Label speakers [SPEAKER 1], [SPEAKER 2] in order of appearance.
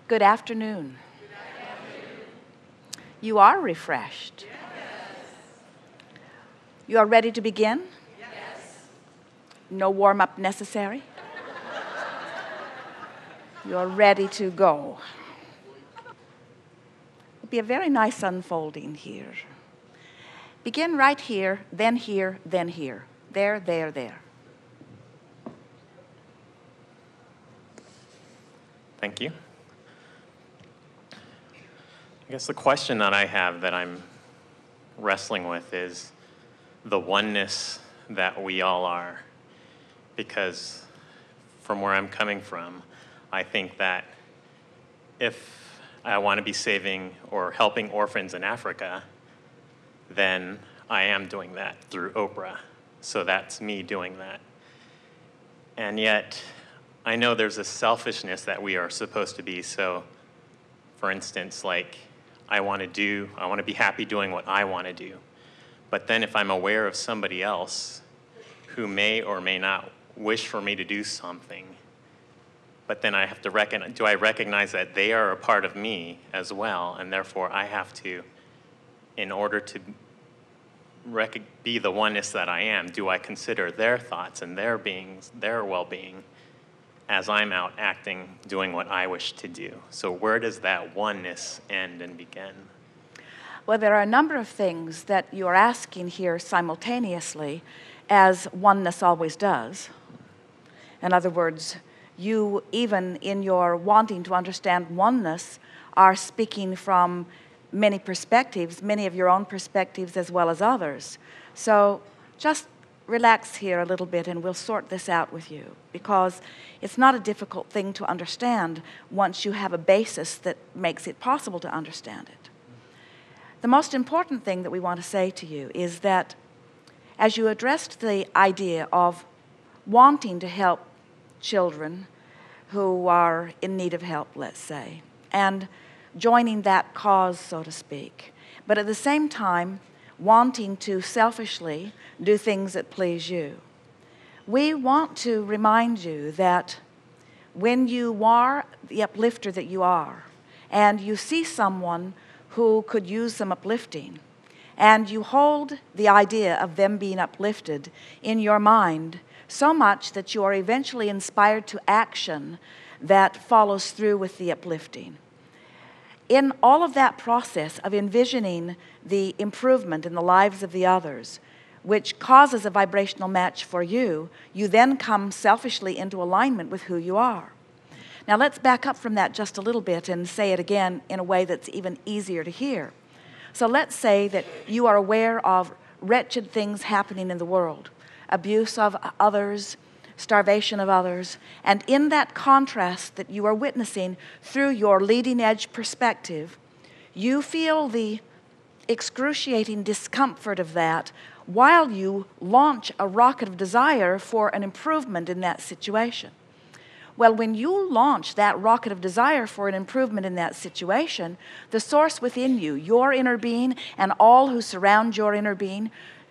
[SPEAKER 1] Good afternoon. You are refreshed. You are ready to begin? No warm-up necessary? You're ready to go. It'll be a very nice unfolding here. Begin right here, then here, then here. There, there, there.
[SPEAKER 2] Thank you. I guess the question that I have that I'm wrestling with is the oneness that we all are. Because from where I'm coming from, I think that if I want to be saving or helping orphans in Africa, then I am doing that through Oprah. So that's me doing that. And yet, I know there's a selfishness that we are supposed to be. So, for instance, like, I want to be happy doing what I want to do. But then if I'm aware of somebody else who may or may not wish for me to do something, but then I have to do I recognize that they are a part of me as well, and therefore I have to, in order to be the oneness that I am, do I consider their thoughts and their beings, their well-being, as I'm out acting, doing what I wish to do? So where does that oneness end and begin?
[SPEAKER 1] Well, there are a number of things that you are asking here simultaneously, as oneness always does. In other words, you, even in your wanting to understand oneness, are speaking from many perspectives, many of your own perspectives as well as others. So just relax here a little bit and we'll sort this out with you, because it's not a difficult thing to understand once you have a basis that makes it possible to understand it. The most important thing that we want to say to you is that as you addressed the idea of wanting to help children who are in need of help, let's say, and joining that cause, so to speak, but at the same time wanting to selfishly do things that please you, we want to remind you that when you are the uplifter that you are, and you see someone who could use some uplifting, and you hold the idea of them being uplifted in your mind so much that you are eventually inspired to action that follows through with the uplifting. In all of that process of envisioning the improvement in the lives of the others, which causes a vibrational match for you, you then come selfishly into alignment with who you are. Now let's back up from that just a little bit and say it again in a way that's even easier to hear. So let's say that you are aware of wretched things happening in the world, abuse of others, starvation of others, and in that contrast that you are witnessing through your leading edge perspective, you feel the excruciating discomfort of that while you launch a rocket of desire for an improvement in that situation. Well, when you launch that rocket of desire for an improvement in that situation, the source within you, your inner being, and all who surround your inner being,